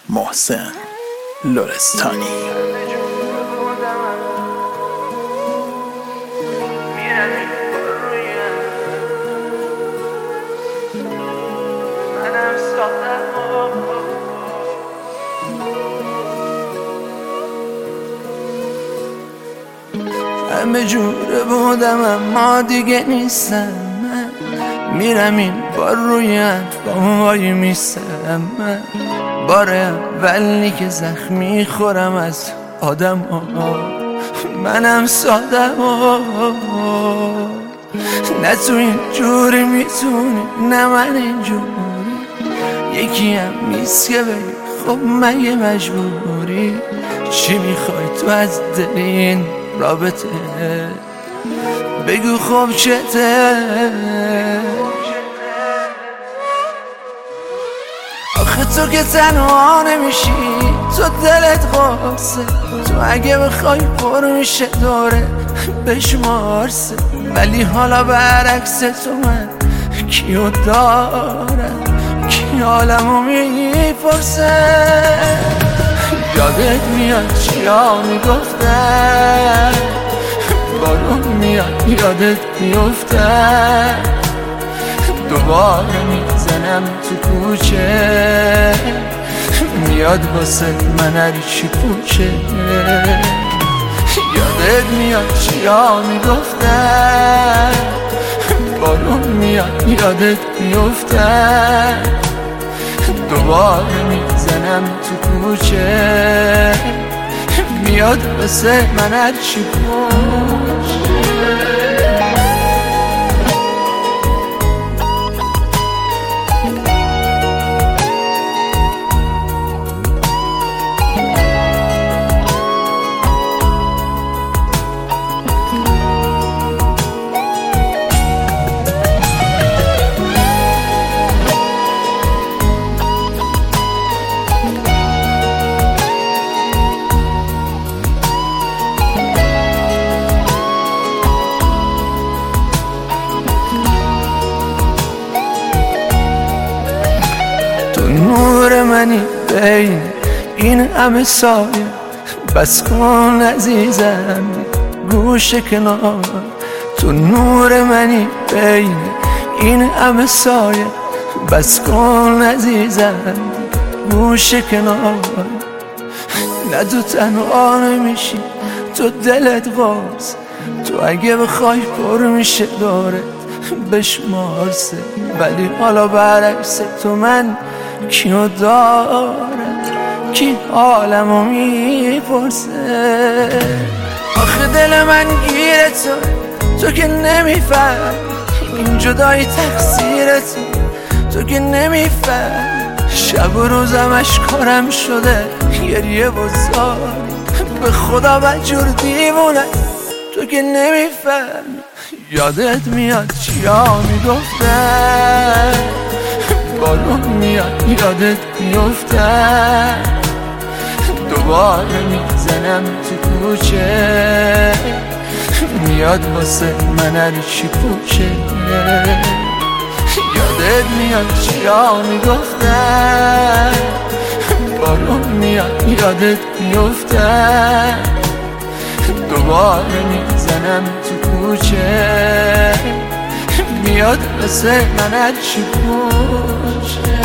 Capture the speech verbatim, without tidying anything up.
محسن لرستانی. همه جوره بودم اما دیگه نیستم. من میرم این بار روی وای میستم. من بار اولی که زخم میخورم از آدم ها. منم سادم ها. نه تو این جوری میتونی نه من این جوری. یکی هم نیست که بگی خب مگه مجبوری. چی میخوای تو از دل این رابطه؟ بگو خب چته؟ آخه تو که تنها نمیشی، تو دلت قاسه. تو اگه بخوای پر میشه دوره بشمارسه. ولی حالا برعکس تو من کیو دارم، کی حالمو میپرسه. یادت میاد چیا میگفتن، بارون میاد یادت میفتن. دوباره میزنم تو کوچه، میاد واسه من هر چی پوچه. یادت میاد چیا میگفتن، بارون میاد یادت میفتن. دوباره میزنم تو کوچه، میاد واسه من هر چی پوچه. نور منی بین این همه سایه، بس کن عزیزم گوش کنار. تو نور منی بین این همه سایه، بس کن عزیزم گوش کنار. نه تو تنها نمیشی، تو دلت باز. تو اگه بخوای پر میشه دارت بشمارسه. ولی حالا برعکس تو من کیو دارم، کی حالمو میپرسه. آخه دل من گیره تو، تو که نمیفهم این جدایی تقصیر تو، تو که نمیفهم. شب و روزم اشکارم شده گریه و زاری. به خدا بدجور دیوونه تو که نمیفهم. یادت میاد چیا میگفتن، بارون میاد یادت میفتن. دوباره میزنم تو کوچه، میاد واسه من هر چی پوچه. یادت میاد چیا میگفتن، بارون میاد یادت میفتن. دوباره میزنم تو کوچه، میاد واسه من هر چی پوچه.